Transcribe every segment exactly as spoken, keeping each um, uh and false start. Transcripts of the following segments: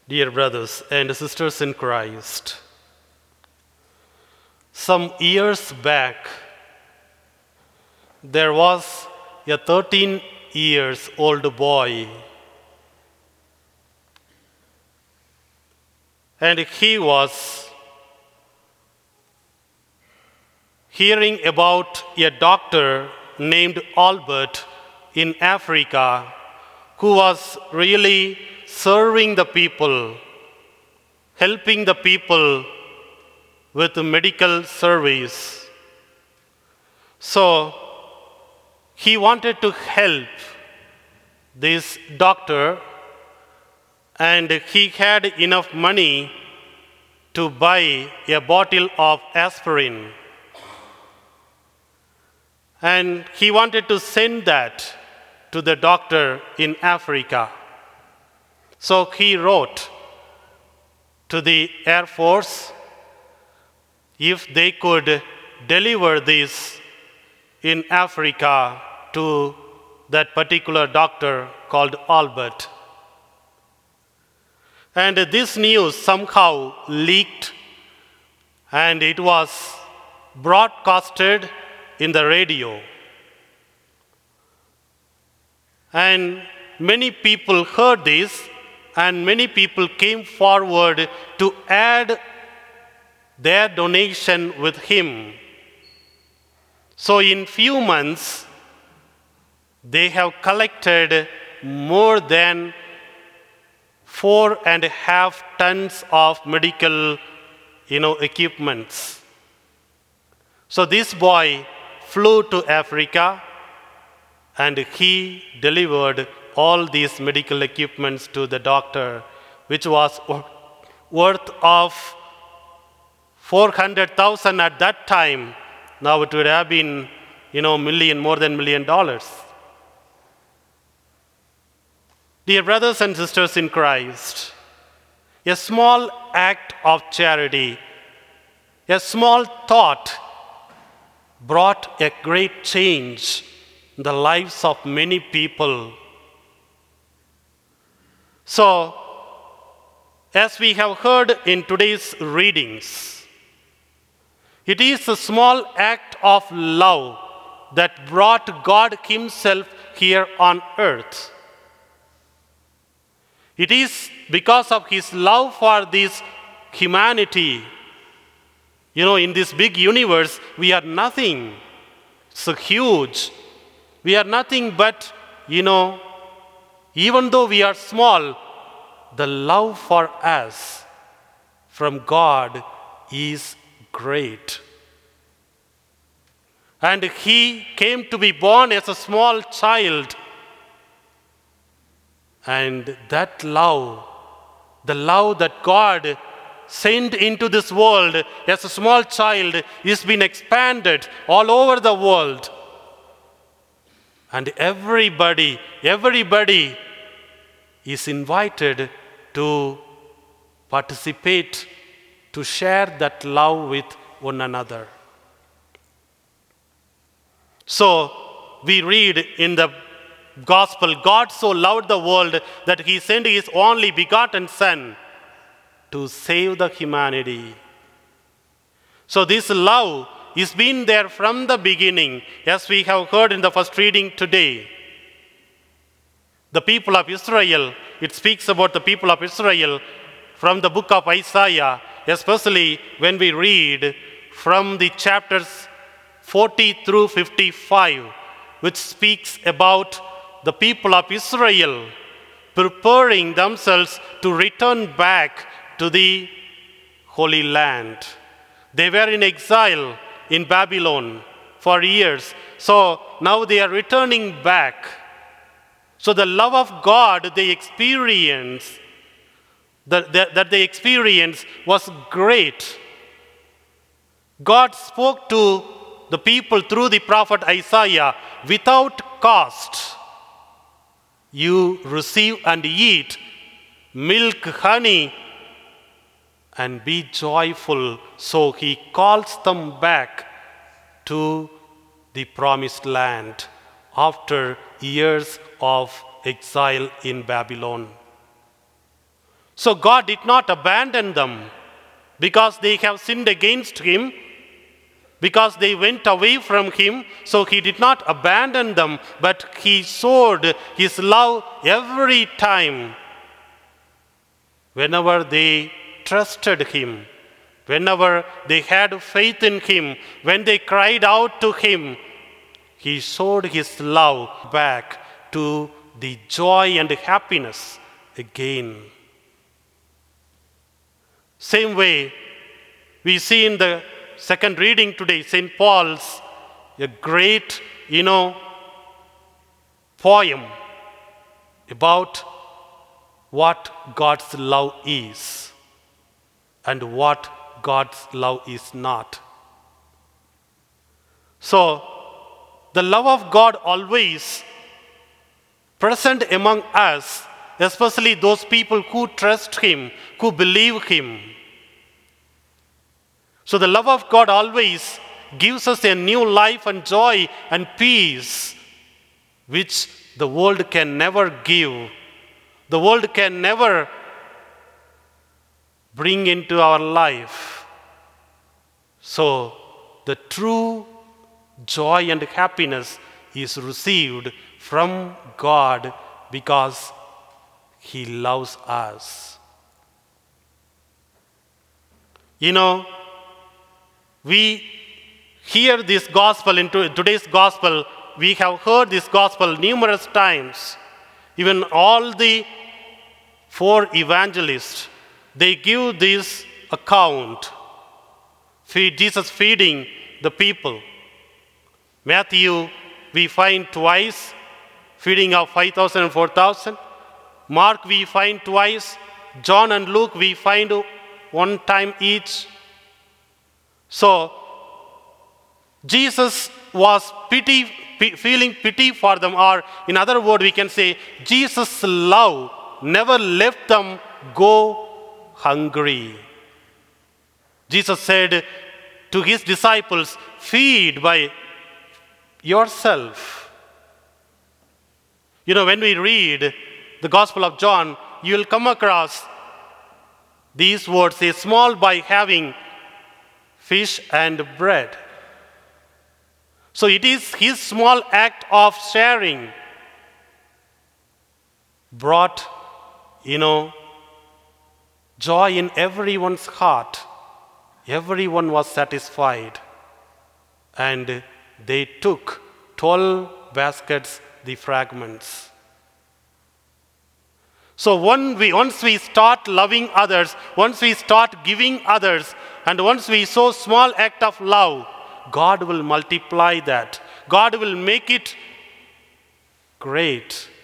Dear brothers and sisters in Christ, some years back, there was a thirteen years old boy, and he was hearing about a doctor named Albert in Africa who was really serving the people, helping the people with medical service. So he wanted to help this doctor, and he had enough money to buy a bottle of aspirin. And he wanted to send that to the doctor in Africa. So he wrote to the Air Force if they could deliver this in Africa to that particular doctor called Albert. And this news somehow leaked, and it was broadcasted in the radio. And many people heard this, and many people came forward to add their donation with him. So in few months, they have collected more than four and a half tons of medical, you know, equipments. So this boy flew to Africa, and he delivered all these medical equipments to the doctor, which was worth of four hundred thousand at that time. Now it would have been, you know, million, more than million dollars. Dear brothers and sisters in Christ, a small act of charity, a small thought brought a great change in the lives of many people. So, as we have heard in today's readings, it is a small act of love that brought God Himself here on earth. It is because of His love for this humanity. You know, in this big universe, we are nothing. So huge. We are nothing but, you know, even though we are small, the love for us from God is great. And He came to be born as a small child. And that love, the love that God sent into this world as a small child, is being expanded all over the world. And everybody, everybody is invited to participate, to share that love with one another. So, we read in the Gospel, God so loved the world that He sent His only begotten Son to save the humanity. So this love is been there from the beginning, as we have heard in the first reading today. The people of Israel, it speaks about the people of Israel from the book of Isaiah, especially when we read from the chapters forty through fifty-five, which speaks about the people of Israel preparing themselves to return back to the Holy Land. They were in exile in Babylon for years. So now they are returning back. So the love of God they experience, that, that, that they experience was great. God spoke to the people through the prophet Isaiah without cost. You receive and eat milk, honey, and be joyful. So He calls them back to the promised land after years of exile in Babylon. So God did not abandon them because they have sinned against him, because they went away from him. So he did not abandon them, but he showed his love every time whenever they trusted him, whenever they had faith in him, when they cried out to him. He showed his love back to the joy and happiness again. Same way, we see in the second reading today, Saint Paul's a great, you know, poem about what God's love is and what God's love is not. So, the love of God always present among us, especially those people who trust him, who believe him. So the love of God always gives us a new life and joy and peace, which the world can never give. The world can never bring into our life. So the true joy and happiness is received from God because he loves us. You know, we hear this gospel, in today's gospel, we have heard this gospel numerous times. Even all the four evangelists, they give this account. Feed, Jesus feeding the people. Matthew, we find twice, feeding of five thousand and four thousand. Mark, we find twice. John and Luke, we find one time each. So, Jesus was pity, p- feeling pity for them, or in other words, we can say, Jesus' love never left them go hungry. Jesus said to his disciples, feed by yourself. You know, when we read the Gospel of John, you will come across these words, a small boy having fish and bread. So it is his small act of sharing brought, you know, joy in everyone's heart. Everyone was satisfied. And they took twelve baskets, the fragments. So when we, once we start loving others, once we start giving others, and once we show small act of love, God will multiply that. God will make it great.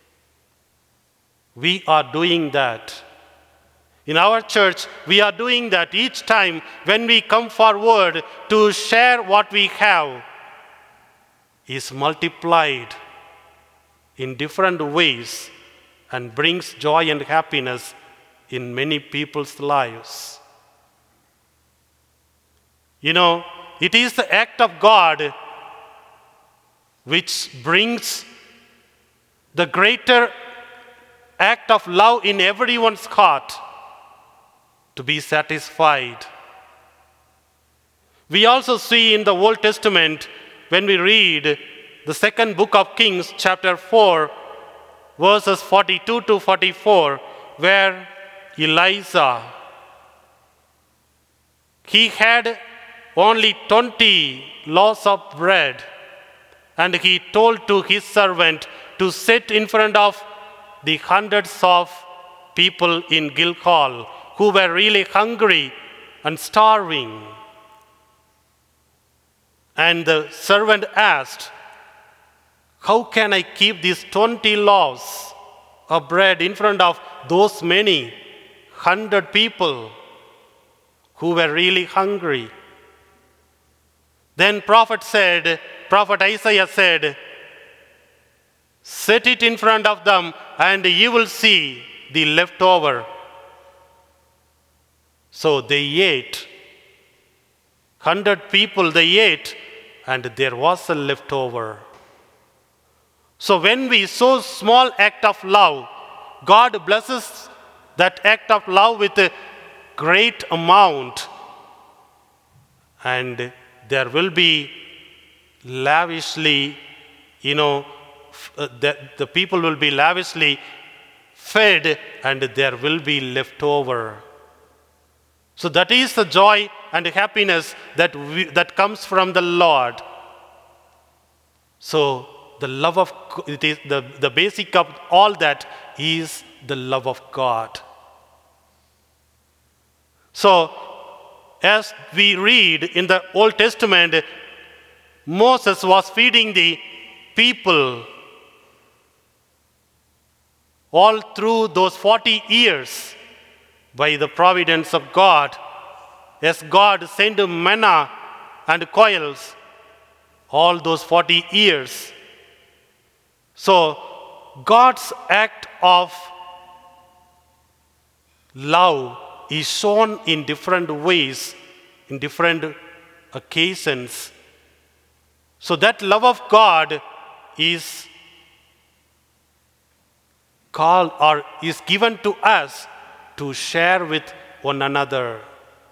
We are doing that. In our church, we are doing that each time when we come forward to share what we have is multiplied in different ways and brings joy and happiness in many people's lives. You know, it is the act of God which brings the greater act of love in everyone's heart to be satisfied. We also see in the Old Testament, when we read the second book of Kings, chapter four, verses forty-two to forty-four, where Elijah, he had only twenty loaves of bread, and he told to his servant to sit in front of the hundreds of people in Gilgal who were really hungry and starving. And the servant asked, how can I keep these twenty loaves of bread in front of those many hundred people who were really hungry? Then prophet said, Prophet Isaiah said, set it in front of them and you will see the leftover. So they ate. Hundred people they ate and there was a leftover. So when we show small act of love, God blesses that act of love with a great amount. And there will be lavishly, you know, uh, the, the people will be lavishly fed and there will be leftover. So that is the joy and happiness that, we, that comes from the Lord. So the love of, it is the, the basic of all that is the love of God. So as we read in the Old Testament, Moses was feeding the people all through those forty years by the providence of God. As God sent manna and quails all those forty years. So God's act of love is shown in different ways, in different occasions. So that love of God is called or is given to us to share with one another.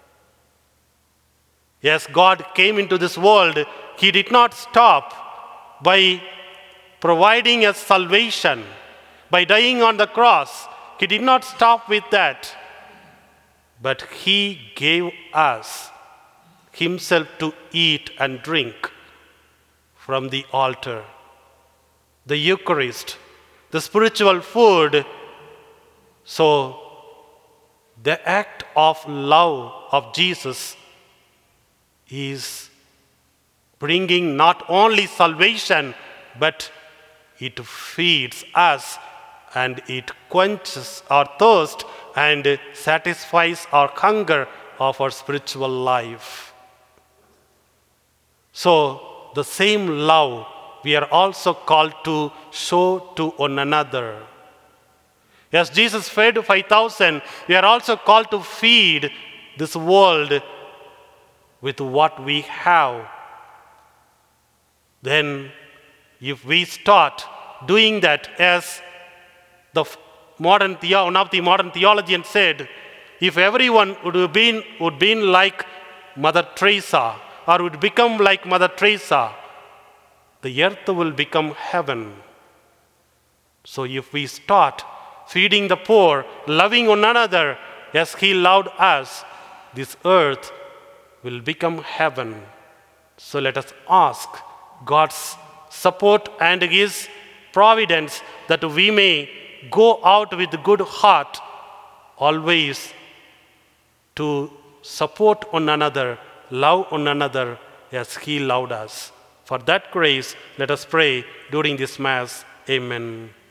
Yes, God came into this world. He did not stop by providing us salvation, by dying on the cross. He did not stop with that. But He gave us Himself to eat and drink from the altar, the Eucharist, the spiritual food. So the act of love of Jesus is bringing not only salvation, but it feeds us and it quenches our thirst and satisfies our hunger of our spiritual life. So the same love we are also called to show to one another. As Jesus fed five thousand, we are also called to feed this world with what we have. Then if we start doing that, as the modern theo- one of the modern theologians said, if everyone would have been would been like Mother Teresa or would become like Mother Teresa, the earth will become heaven. So if we start feeding the poor, loving one another as He loved us, this earth will become heaven. So let us ask God's support and His providence that we may go out with good heart always to support one another, love one another as He loved us. For that grace, let us pray during this Mass. Amen.